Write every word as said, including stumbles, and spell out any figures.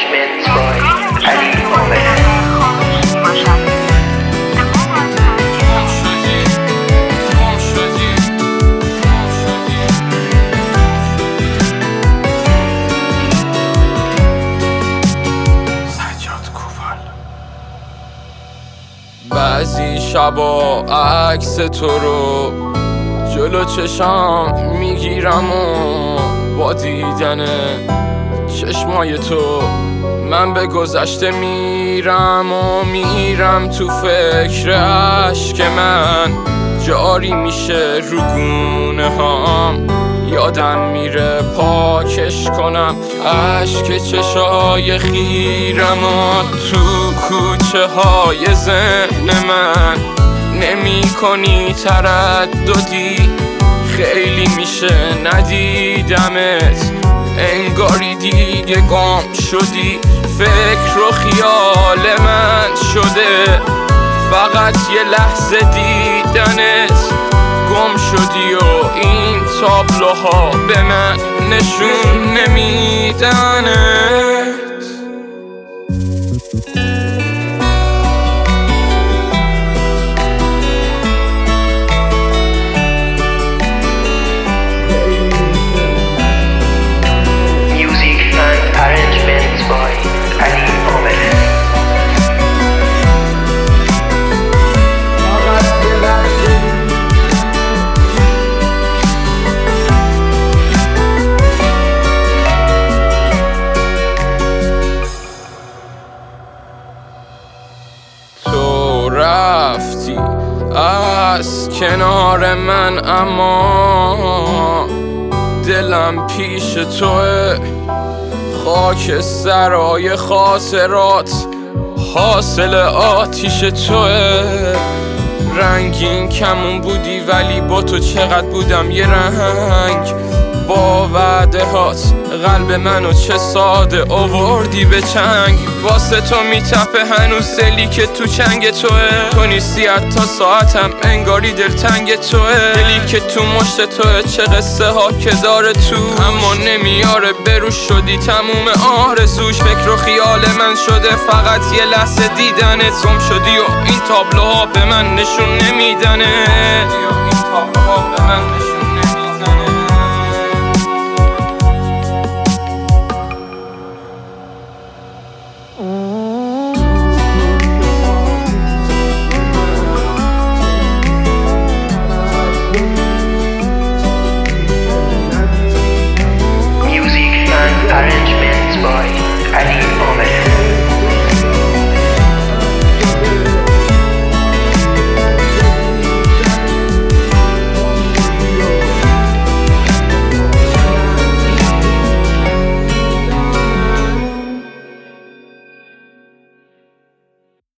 Arrangements by Ali Ahmed. بعضی شبا عکس تو رو جلو چشم میگیرم و با دیدن چشمای تو من به گذشته میرم و میرم تو فکر عشق من جاری میشه رو گونه هام یادم میره پاکش کنم عشق چشای خیرم و تو کوچه های ذهن من نمی کنی ترددی خیلی میشه ندیدمت انگاری دیگه گم شدی فکر و خیال من شده فقط یه لحظه دیدنت گم شدی و این تابلوها به من نشون نمیدنت Music and arrangements by Ali Ahmed. رفتی از کنار من اما دلم پیش توه خاک سرای خاطرات حاصل آتیش توه رنگین کمون بودی ولی با تو چقدر بودم یه رنگ با وعده هات قلب منو چه ساده آوردی به چنگ واسه تو میتپه هنوز دلی که تو چنگ توه تو نیستی حتی ساعتم انگاری دلتنگ توه دلی که تو مشت توه چه قصه ها که داره تو اما نمیاره بروش شدی تموم آرزوش فکر و خیال من شده فقط یه لحظه دیدنت گم شدی و این تابلوها به من نشون نمیدنه این تابلوها به من